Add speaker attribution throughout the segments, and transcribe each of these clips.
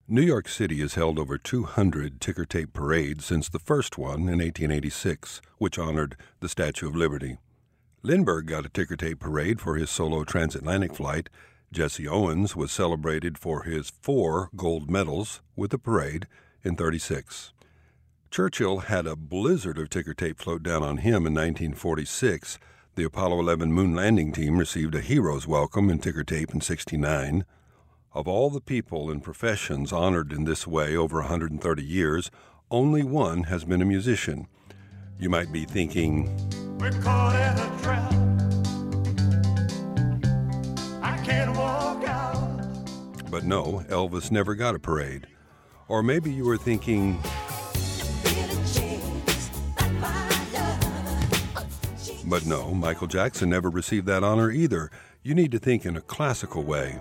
Speaker 1: New York City has held over 200 ticker tape parades since the first one in 1886, which honored the Statue of Liberty. Lindbergh got a ticker tape parade for his solo transatlantic flight. Jesse Owens was celebrated for his 4 gold medals with the parade in '36. Churchill had a blizzard of ticker tape float down on him in 1946. The Apollo 11 moon landing team received a hero's welcome in ticker tape in '69. Of all the people and professions honored in this way over 130 years, only one has been a musician. You might be thinking,
Speaker 2: we're caught in a trap. I can't walk out.
Speaker 1: But no, Elvis never got a parade. Or maybe you were thinking, but no, Michael Jackson never received that honor either. You need to think in a classical way.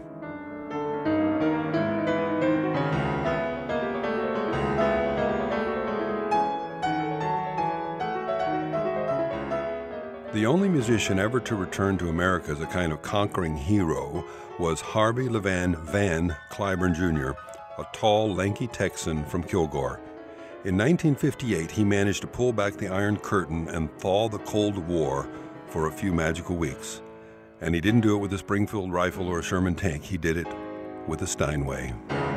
Speaker 1: The only musician ever to return to America as a kind of conquering hero was Harvey LeVan Van Cliburn Jr., a tall, lanky Texan from Kilgore. In 1958, he managed to pull back the Iron Curtain and thaw the Cold War for a few magical weeks. And he didn't do it with a Springfield rifle or a Sherman tank. He did it with a Steinway.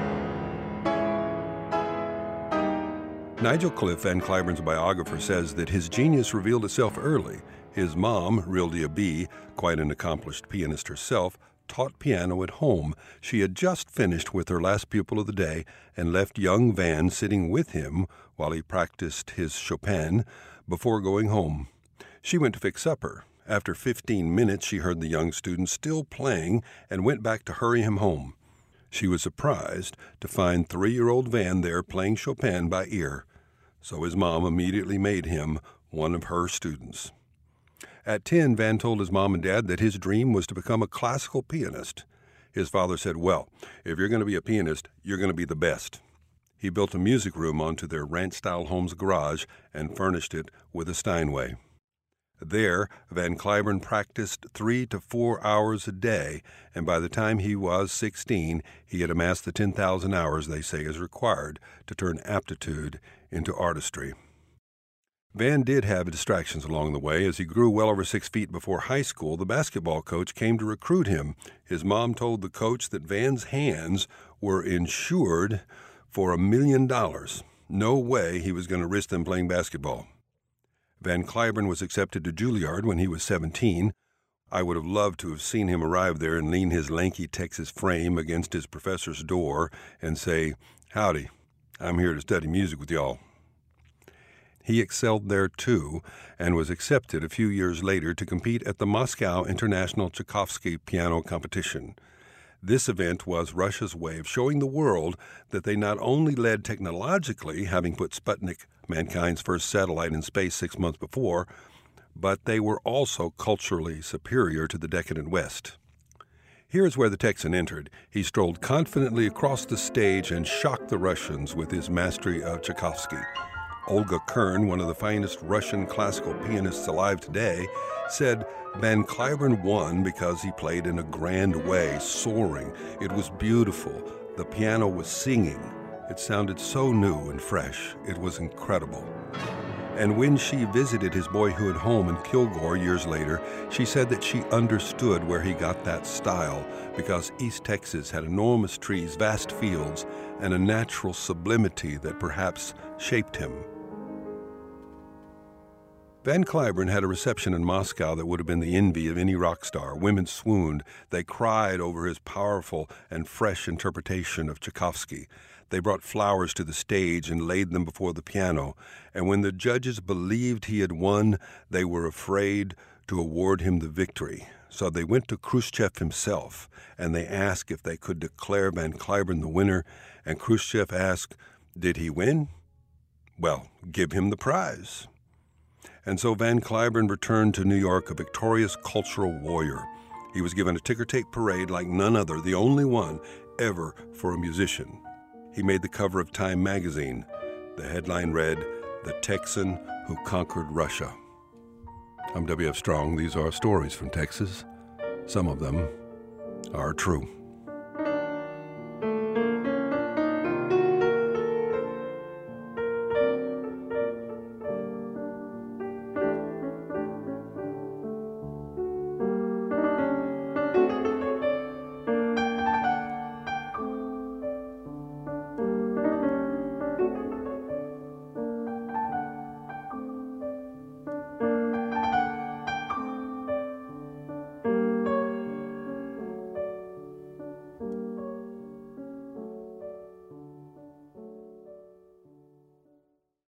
Speaker 1: Nigel Cliff, Van Cliburn's biographer, says that his genius revealed itself early. His mom, Rildia B., quite an accomplished pianist herself, taught piano at home. She had just finished with her last pupil of the day and left young Van sitting with him while he practiced his Chopin before going home. She went to fix supper. After 15 minutes, she heard the young student still playing and went back to hurry him home. She was surprised to find 3-year-old Van there playing Chopin by ear. So his mom immediately made him one of her students. At 10, Van told his mom and dad that his dream was to become a classical pianist. His father said, well, if you're going to be a pianist, you're going to be the best. He built a music room onto their ranch-style home's garage and furnished it with a Steinway. There, Van Cliburn practiced 3 to 4 hours a day, and by the time he was 16, he had amassed the 10,000 hours they say is required to turn aptitude into artistry. Van did have distractions along the way. As he grew well over 6 feet before high school, the basketball coach came to recruit him. His mom told the coach that Van's hands were insured for $1 million. No way he was going to risk them playing basketball. Van Cliburn was accepted to Juilliard when he was 17. I would have loved to have seen him arrive there and lean his lanky Texas frame against his professor's door and say, howdy, I'm here to study music with y'all. He excelled there, too, and was accepted a few years later to compete at the Moscow International Tchaikovsky Piano Competition. This event was Russia's way of showing the world that they not only led technologically, having put Sputnik, mankind's first satellite, in space 6 months before, but they were also culturally superior to the decadent West. Here's where the Texan entered. He strolled confidently across the stage and shocked the Russians with his mastery of Tchaikovsky. Olga Kern, one of the finest Russian classical pianists alive today, said Van Cliburn won because he played in a grand way, soaring. It was beautiful. The piano was singing. It sounded so new and fresh. It was incredible. And when she visited his boyhood home in Kilgore years later, she said that she understood where he got that style because East Texas had enormous trees, vast fields, and a natural sublimity that perhaps shaped him. Van Cliburn had a reception in Moscow that would have been the envy of any rock star. Women swooned. They cried over his powerful and fresh interpretation of Tchaikovsky. They brought flowers to the stage and laid them before the piano. And when the judges believed he had won, they were afraid to award him the victory. So they went to Khrushchev himself, and they asked if they could declare Van Cliburn the winner. And Khrushchev asked, did he win? Well, give him the prize. And so Van Cliburn returned to New York a victorious cultural warrior. He was given a ticker tape parade like none other, the only one ever for a musician. He made the cover of Time magazine. The headline read, "The Texan Who Conquered Russia." I'm W.F. Strong. These are stories from Texas. Some of them are true.